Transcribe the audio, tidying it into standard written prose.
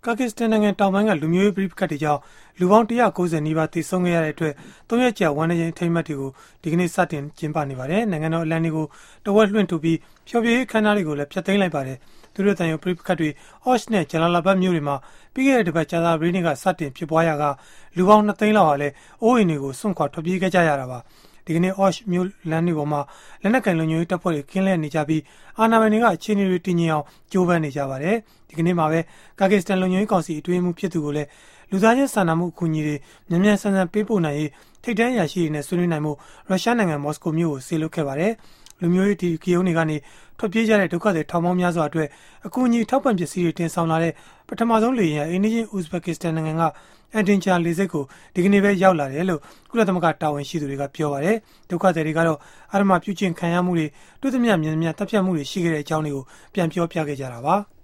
ကာကစ္စတန်နိုင်ငံတောင်ပိုင်းကလူမျိုးရေးပဋိပက္ခတွေကြောင့်လူပေါင်း190နီးပါးသေဆုံးခဲ့ရတဲ့အတွက်3ရက်ကြာဝန်ထမ်းအထိမ်းအမှတ်တွေကိုဒီကနေ့စတင်ကျင်းပနေပါတယ်။နိုင်ငံတော်အလံတွေကိုတဝက်လွှင့်ထူပြီးဖျော်ဖြေရေးခမ်းနားတွေကိုလည်းဖျက်သိမ်းလိုက်ပါတယ်။သူတို့တန်ရုံပဋိပက္ခတွေအော့ချ်နဲ့ဂျလာလာဘတ်မြို့တွေမှာပြီးခဲ့တဲ့တစ်ပတ်ကြာသပတေးနေ့ကစတင်ဖြစ်ပွားရာကလူပေါင်း2သိန်းလောက်ဟာလည်းအိုးအိမ်တွေကိုစွန့်ခွာထွက်ပြေးခဲ့ကြရတာပါ။ဒီကနေ့ Osh မြို့လမ်းတွေပေါ်မှာလက်နက်ကင်လုံခြုံရေးတပ်ဖွဲ့တွေကင်းလှည့်နေကြပြီးအာဏာပိုင်တွေကအခြေအနေတွေတည်ငြိမ်အောင်ကြိုးပမ်းနေကြပါတယ်။ဒီကနေ့မှာပဲကာကစ္စတန်လုံခြုံရေးကောင်စီအတွင်းမှုဖြစ်သူကိုလည်းလူသားချင်းစာနာမှုအကူအညီတွေမြန်မြန်ဆန်ဆန်ပေးပို့နိုင်ရေးထိပ်တန်းအရာရှိတွေနဲ့ဆွေးနွေးနိုင်မှုရုရှားနိုင်ငံမော်စကိုမြို့ကိုဆေလွတ်ခဲ့ပါတယ်။လူမျိုးရေးဒီကီယုံတွေကနေထွက်ပြေးကြတဲ့ဒုက္ခသည်ထောင်ပေါင်းများစွာအတွက်အကူအညီထောက်ပံ့ပစ္စည်းတွေတင်ဆောင်လာတဲ့ပထမဆုံးလေယာဉ်အိန္ဒိယဥဇဘက်ကစ္စတန်နိုင်ငံကအန်တင်ချာလေဆိပ်ကိုဒီကနေ့ပဲရောက်လာတယ်လို့ကုလသမဂ္ဂတာဝန်ရှိသူတွေကပြောပါတယ်။ဒုက္ခသည်တွေကတော့အာရမပြုကျင့်ခံရမှုတွေတွေ့သမျှမြင်သမျှတပ်ဖြတ်မှုတွေရှိခဲ့တဲ့အကြောင်းတွေကိုပြန်ပြောပြခဲ့ကြတာပါ။